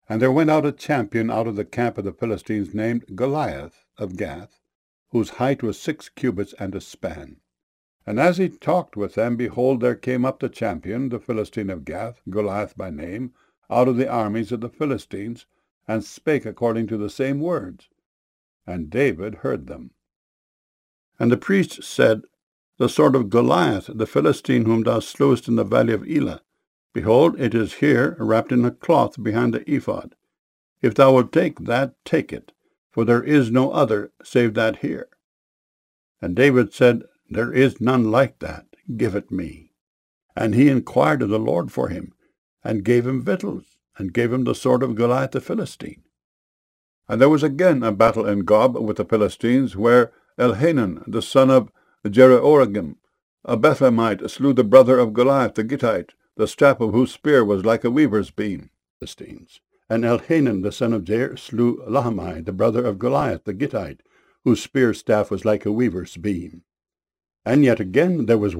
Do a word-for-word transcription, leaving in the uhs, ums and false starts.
And there went out a champion out of the camp of the Philistines, named Goliath of Gath, whose height was six cubits and a span. And as he talked with them, behold, there came up the champion, the Philistine of Gath, Goliath by name, out of the armies of the Philistines, and spake according to the same words. And David heard them. And the priest said, The sword of Goliath, the Philistine whom thou slewest in the valley of Elah, behold, it is here, wrapped in a cloth behind the ephod. If thou wilt take that, take it, for there is no other save that here. And David said, There is none like that, give it me. And he inquired of the Lord for him, and gave him victuals, and gave him the sword of Goliath the Philistine. And there was again a battle in Gob with the Philistines, where Elhanan, the son of Jeroregim, a Bethlehemite, slew the brother of Goliath the Gittite, the staff of whose spear was like a weaver's beam. Philistines. And Elhanan, the son of Jair, slew Lahmi, the brother of Goliath the Gittite, whose spear staff was like a weaver's beam. And yet again there was